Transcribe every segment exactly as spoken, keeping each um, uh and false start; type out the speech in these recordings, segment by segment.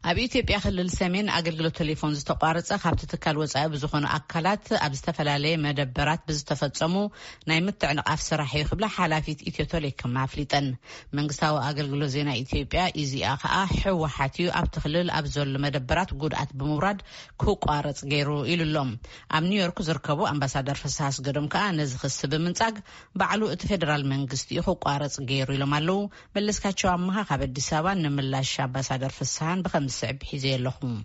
ኣብ ኢትዮጵያ ክልል ሰሜን ኣገልግሎት ቴሌፎን ዝተቋረጸ ካብቲ ትካል ወጻኢ ብዝኾኑ ኣካላት ኣብ ዝተፈላለየ መደበራት ብዝተፈጸሙ ናይ ምትዕንቃፍ ስራሕ ይኽብላ ሓላፊት ኢትዮ ቴሌኮም ኣፍሊጠን። መንግስታዊ ኣገልግሎት ዜና ኢትዮጵያ ኢዚኣ ከዓ ሕወሓት እዩ ኣብቲ ክልል ኣብ ዘሎ መደበራት ጉድኣት ብምውራድ ክቋረጽ ገይሩ ኢሉሎም። ኣብ ኒውዮርክ ዝርከቡ ኣምባሳደር ፍስሓ አስገዶም ከዓ ነዚ ክስ ብምንጻግ ባዕሉ እቲ ፌደራል መንግስቲ እዩ ክቋረጽ ገይሩ ኢሎም ኣለው። መለስካቸው ኣመሃ ካብ አዲስ አበባ ንምላሽ ኣምባሳደር ፍስሓን ብከም سعب حزي لهم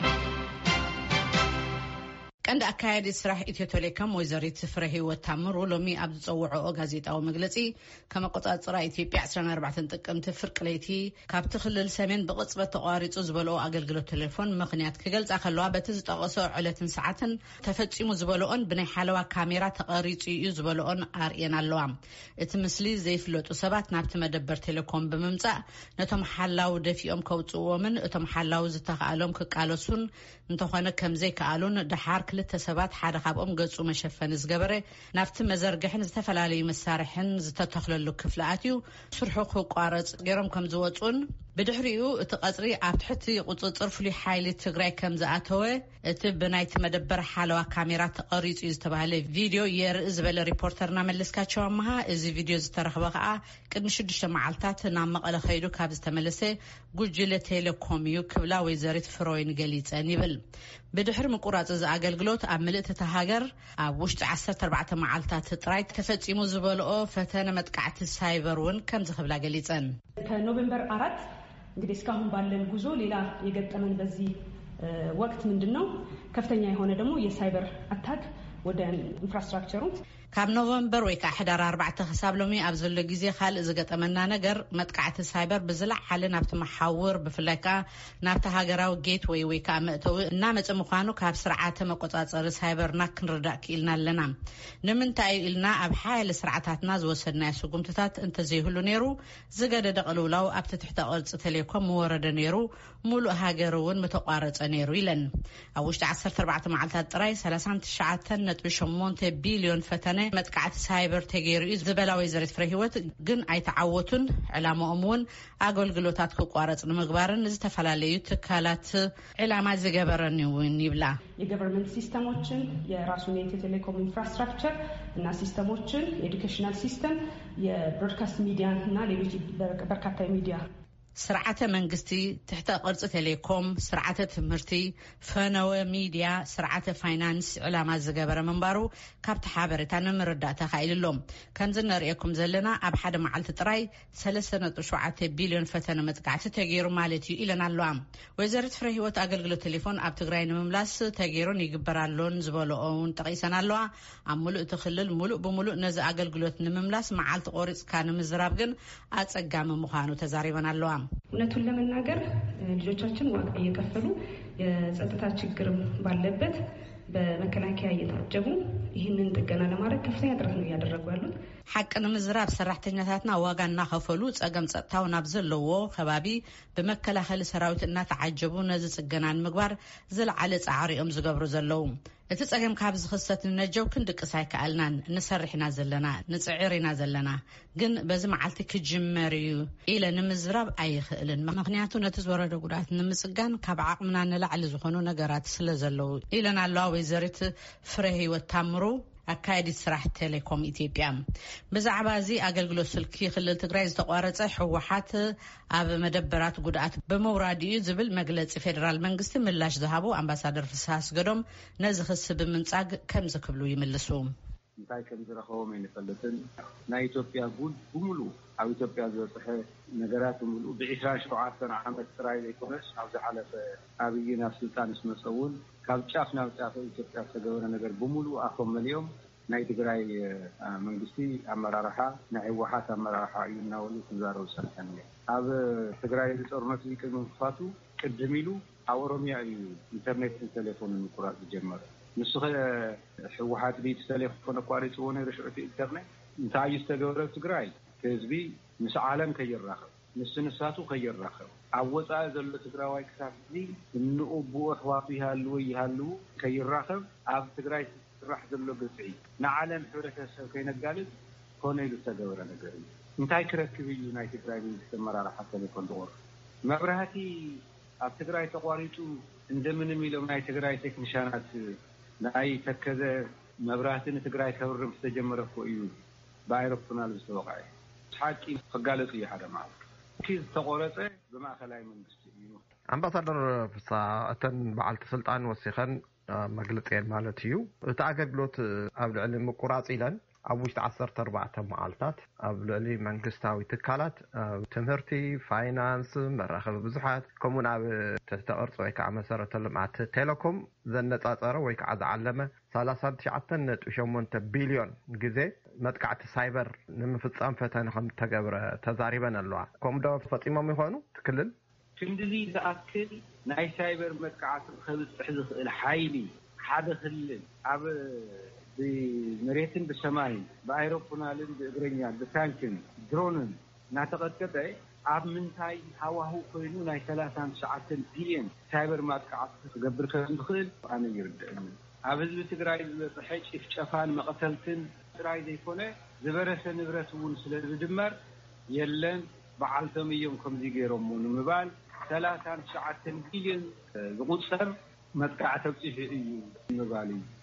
ቀንዲ ኣካያዲ ስራሕ ኢትዮ ቴሌኮም ወይዘሪት ፍሬ ህይወት ታምሩ ሎሚ ኣብ ዝፀውዖ ጋዜጣዊ መግለጺ ከመቆጻጽራ ኢትዮጵያ عشرين أربعة ጥቅምቲ ፍርቂ ለይቲ ካብቲ ክልል ሰሜን ብቕጽበት ተቋሪጹ ዝበልኦ ኣገልግሎት ቴሌፎን ምኽንያት ክገልጻ ከለዋ በቲ ዝጠቐሶ ዕለትን ሰዓትን ተፈጺሙ ዝበልኦን ብናይ ሓለዋ ካሜራ ተቐሪጹ እዩ ዝበልኦን ኣርኤን ኣለዋ። እቲ ምስሊ ዘይፍለጡ ሰባት ናብቲ መደበር ቴሌኮም ብምምጻእ ነቶም ሓላው ደፊኦም ከውጽዎምን እቶም ሓላው ዝተኻኣሎም ክቃለሱን እንተኾነ ከምዘይ ከኣሉን ድሓር ክልተ ሰባት ሓደ ካብኦም ገጹ መሸፈኒ ዝገበረ ናብቲ መዘርግሕን ዝተፈላለዩ መሳርሕን ዝተተኽለሉ ክፍሊ ኣትዩ ስርሑ ክቋረጽ ገይሮም ከም ዝወጹን ብድሕሪኡ እቲ ቀጽሪ ኣብ ትሕቲ ቁጽጽር ፍሉይ ሓይሊ ትግራይ ከም ዝኣተወ እቲ ብናይቲ መደበር ሓለዋ ካሜራ ተቐሪጹ ዝተባሃለ ቪድዮ የርኢ ዝበለ ሪፖርተርና መለስካቸው ኣመሃ እዚ ቪድዮ ዝተረኸበ ከዓ ቅድሚ ሽዱሽተ መዓልታት ናብ መቐለ ኸይዱ ካብ ዝተመለሰ ጉጅለ ቴሌኮም እዩ ክብላ ወይዘሪት ፍሮይን ገሊጸን ይብል። ብድሕሪ ምቁራጽ እዚ ኣገልግሎት ኣብ ምልእቲ ተሃገር ኣብ ውሽጢ عشرة أربعة መዓልታት ጥራይ ተፈጺሙ ዝበልኦ ፈተነ መጥቃዕቲ ሳይበር ውን ከም ዝኽብላ ገሊጸን። ከኖቬምበር አራት እንግዲህ እስካሁን ባለን ጉዞ ሌላ የገጠመን በዚህ ወቅት ምንድነው ከፍተኛ የሆነ ደግሞ የሳይበር አታክ ወደ ኢንፍራስትራክቸሩ ካብ ኖቨምበር ወይ ከዓ ሕዳር أربعة ክሳብ ሎሚ ኣብ ዘሎ ግዜ ካልእ ዝገጠመና ነገር መጥቃዕቲ ሳይበር ብዝለዓለ ናብቲ መሓውር ብፍላይ ከዓ ናብቲ ሃገራዊ ጌት ወይ ወይ ከዓ መእተዊ እናመፀ ምዃኑ ካብ ስርዓተ መቆጻጸሪ ሳይበርና ክንርዳእ ክኢልና ኣለና። ንምንታይ ኢልና ኣብ ሓያለ ስርዓታትና ዝወሰድናዮ ስጉምትታት እንተዘይህሉ ነይሩ ዝገደደ ቅልውላው ኣብቲ ትሕተ ቅርጽ ቴሌኮም ወረደ ነይሩ ሙሉእ ሃገር እውን ምተቋረጸ ነይሩ ኢለን። ኣብ ውሽጢ عشرة أربعة መዓልታት ጥራይ ሰላሳ ትሽዓተ ነጥቢ ሸሞንተ ቢልዮን ፈተነ መጥቃዕቲ ሳይበር ተገይሩ እዩ ዝበላ ወይዘሪት ፍሬ ህይወት ግን ኣይተዓወቱን ዕላማኦም እውን ኣገልግሎታት ክቋረጽ ንምግባርን ዝተፈላለዩ ትካላት ዕላማ ዝገበረን እውን ይብላ። የገቨርንመንት ሲስተሞችን የራሱን የኢትዮ ቴሌኮም ኢንፍራስትራክቸር እና ሲስተሞችን የኤዱኬሽናል ሲስተም የብሮድካስት ሚዲያ እና ሌሎች በርካታ ሚዲያ ስርዓተ መንግስቲ ትሕተ ቅርጽ ቴሌኮም ስርዓተ ትምህርቲ ፈነወ ሚዲያ ስርዓተ ፋይናንስ ዕላማ ዝገበረ መንባሩ ካብቲ ሓበሬታ ንምርዳእ ተኻኢልሎም ከምዚ ንሪአኩም ዘለና ኣብ ሓደ መዓልቲ ጥራይ ሰለስተ ነጥቢ ሸውዓተ ቢልዮን ፈተነ መጥቃዕቲ ተገይሩ ማለት እዩ ኢለን ኣለዋ። ወይዘሪት ፍሬ ህይወት ኣገልግሎት ቴሌፎን ኣብ ትግራይ ንምምላስ ተገይሩን ይግበራሎን ዝበልኦውን ጠቂሰን ኣለዋ። ኣብ ሙሉእ እቲ ክልል ሙሉእ ብምሉእ ነዚ ኣገልግሎት ንምምላስ መዓልቲ ቆሪጽካ ንምዝራብ ግን ኣጸጋሚ ምዃኑ ተዛሪበን ኣለዋ። እውነቱን ለመናገር ልጆቻችን ዋጋ እየከፈሉ የጸጥታ ችግርም ባለበት በመከላከያ እየታጀቡ ይህንን ጥገና ለማድረግ ከፍተኛ ጥረት ነው ያደረጉ ያሉት። ሓቂ ንምዝራብ ሰራሕተኛታትና ዋጋ እናኸፈሉ ጸገም ጸጥታው ናብ ዘለዎ ከባቢ በመከላኸሊ ሰራዊት እናተዓጀቡ ነዚ ጽገናን ምግባር ዝለዓለ ጻዕሪኦም ዝገብሩ ዘለው። እቲ ጸገም ካብ ዝኽሰት ንነጀው ክንድቅስ ኣይከኣልናን ንሰርሕና ዘለና ንጽዕሪና ዘለና ግን በዚ መዓልቲ ክጅመር እዩ ኢለ ንምዝራብ ኣይኽእልን ምክንያቱ ነቲ ዝወረደ ጉድኣት ንምጽጋን ካብ ዓቕምና ንላዕሊ ዝኾኑ ነገራት ስለ ዘለው ኢለን ኣለዋ ወይዘሪት ፍሬ ህይወት ታምሩ ኣካያዲት ስራሕ ቴሌኮም ኢትዮጵያ። ብዛዕባ እዚ ኣገልግሎት ስልኪ ክልል ትግራይ ዝተቋረጸ ሕወሓት ኣብ መደበራት ጉድኣት ብምውራድ እዩ ዝብል መግለጺ ፌደራል መንግስቲ ምላሽ ዝሃቡ ኣምባሳደር ፍስሓ አስገዶም ነዚ ክስ ብምንጻግ ከም ዝክብሉ ይምልሱ። እንታይ ከም ዝረኸቦም ኣይንፈልጥን ናይ ኢትዮጵያ ጉድ ብሙሉ ኣብ ኢትዮጵያ ዝበፅሐ ነገራት ብሙሉ ብዓሰርة سبعة ዓመት ጥራይ ዘይኮነስ ኣብ ዝሓለፈ ኣብይ ናብ ስልጣን ስመፀውን ካብ ጫፍ ናብ ጫፍ ኢትዮጵያ ዝተገበረ ነገር ብሙሉ ኣፎም መሊኦም ናይ ትግራይ መንግስቲ ኣመራርሓ ናይ ሕወሓት ኣመራርሓ እዩ እናበሉ ክዛረቡ ሰልፈን ኣብ ትግራይ ጦርነት ቅድሚ ምክፋቱ ቅድም ኢሉ ኣብ ኦሮሚያ እዩ ኢንተርኔት ቴሌፎን ምቁራጽ ጀመረ። ንስኸ ሕወሓት ቤት ቴሌፎን ኣቋሪፅዎ ነይሩ ሽዑቲ ኢንተርኔት እንታይ እዩ ዝተገበረ ትግራይ ህዝቢ ምስ ዓለም ከይራኸብ ምስ ንሳቱ ከይራኸብ ኣብ ወፃኢ ዘሎ ትግራዋይ ክሳብ እዚ ንኡቡኡ ኣሕዋቱ ይሃልው ይሃልው ከይራኸብ ኣብ ትግራይ ስራሕ ዘሎ ግጽዒ ንዓለም ሕብረተሰብ ከይነጋልጽ ኮነ ኢሉ ዝተገበረ ነገር እዩ። እንታይ ክረክብ እዩ ናይ ትግራይ መንግስቲ ኣመራርሓ ቴሌኮም ዝቆርብ መብራህቲ ኣብ ትግራይ ተቋሪጡ እንደምንም ኢሎም ናይ ትግራይ ቴክኒሽያናት ናይ ተከዘ መብራህትን ትግራይ ከብርም ዝተጀመረ እኮ እዩ በአይሮፕላን ዝተወቃየ ሓቂ ከጋለጽ እዩ ሓደ ማለት ኪዝ ተቆረጸ በማእከላይ መንግስቲ እዩ አምባሳደር ፍሳ እተን በዓልቲ ስልጣን ወሲኸን መግለጽ ማለት እዩ እቲ አገልግሎት ኣብ ልዕሊ ምቁራጽ ኢለን ኣብ ውሽጢ ዓሰርተ ኣርባዕተ መዓልታት ኣብ ልዕሊ መንግስታዊ ትካላት ትምህርቲ ፋይናንስ መራኸቢ ብዙሓት ከምኡን ኣብ ተተቐርጾ ወይ ከዓ መሰረተ ልምዓት ቴሌኮም ዘነጻጸረ ወይ ከዓ ዝዓለመ ሰላሳ ትሽዓተ ነጥቢ ሸሞንተ ቢልዮን ግዜ መጥቃዕቲ ሳይበር ንምፍጻም ፈተነ ከም ተገብረ ተዛሪበን ኣለዋ ከምዶ ፈጺሞም ይኾኑ ትክልል ክንድዚ ዝኣክል ናይ ሳይበር መጥቃዕቲ ከብጽሕ ዝኽእል ሓይሊ ሓደ ክልል ኣብ بمريتن بسماين بأيروبونالين بإبرنيان بتانكن درونن ناتقدت عب منتاي هواهو كوينو ناي ثلاثة ساعات بليون سايبر ماتقعد تقبر كان دخل أنا يرد عبز بتقراي بحيج إفشافان مقتلتن تقراي دي كونه زبرس نبرسون سلر بدمر يلن بعلتم يومكم دي غيرمون مبال ثلاثة ساعات بليون بقصر ماتقعد تبصيح مبالي